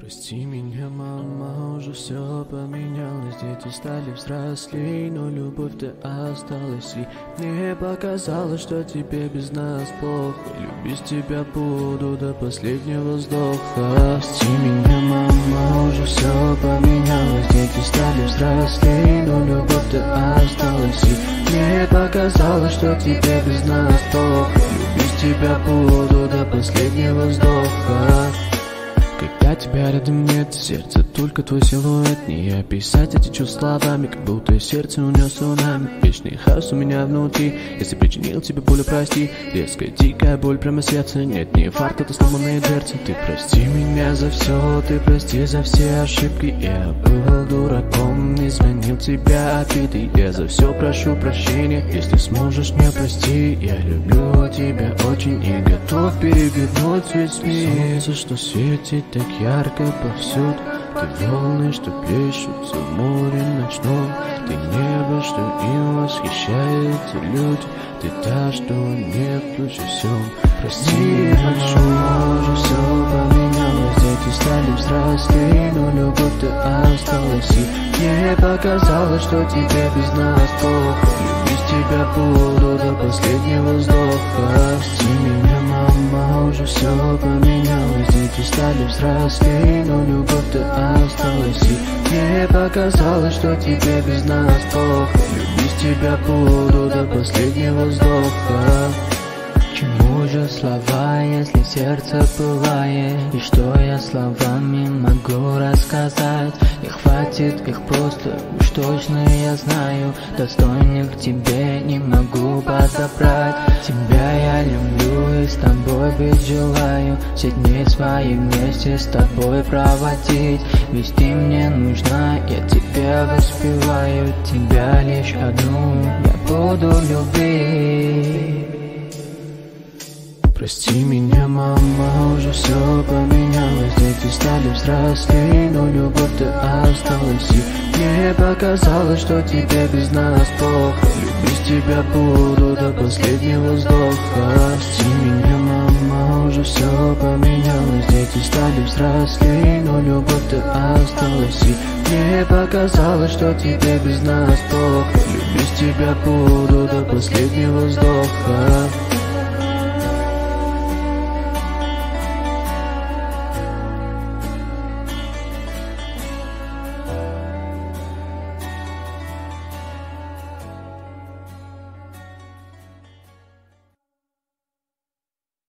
Прости меня, мама, уже все поменялось. Дети стали взрослей, но любовь-то осталась. И мне показалось, что тебе без нас плохо. Любить тебя буду до последнего вздоха. Прости меня, мама, уже все поменялось. Дети стали взрослей, но любовь-то осталась. И мне показалось, что тебе без нас плохо. Любить тебя буду до последнего вздоха. Когда тебя рядом нет, сердце только твой силуэт. Не описать эти чувства словами, как будто сердце унес цунами. Вечный хаос у меня внутри, если причинил тебе боль, прости. Резкая дикая боль прямо в сердце. Нет, не фарт, это сломанные дверцы. Ты прости меня за все, ты прости за все ошибки. Я был дураком, изменил тебя обидой. Я за все прошу прощения, если сможешь мне прости. Я люблю тебя очень и готов перевернуть весь мир. Солнце, что светит так ярко повсюду. Ты волны, что плещутся в море ночном. Ты небо, что им восхищаются люди. Ты та, что нет лучше всем. Прости большое, уже все поменялось. Дети стали взрослее, но любовь-то осталась. И мне показалось, что тебе без нас плохо. Любить тебя буду до последнего вздоха. Прости меня, мама, уже все поменялось. Дети стали взрослее, но любовь-то осталась. И мне показалось, что тебе без нас плохо. Любить тебя буду до последнего вздоха. К чему же слова, если сердце пылает? И что я словами могу рассказать? Не хватит их просто, уж точно я знаю. Достойных тебе не могу подобрать. Тебя я люблю и с тобой быть желаю. Все дни свои вместе с тобой проводить. Ведь ты мне нужна, я тебя воспеваю. Тебя лишь одну я буду любить. Прости меня, мама, уже все поменялось. Дети стали взрослее, но любовь-то осталась. И мне показалось, что тебе без нас плохо. Любить тебя буду до последнего вздоха. Прости меня, мама, уже все поменялось. Дети стали взрослее, но любовь-то осталась. И мне показалось, что тебе без нас плохо. Любить тебя буду до последнего вздоха.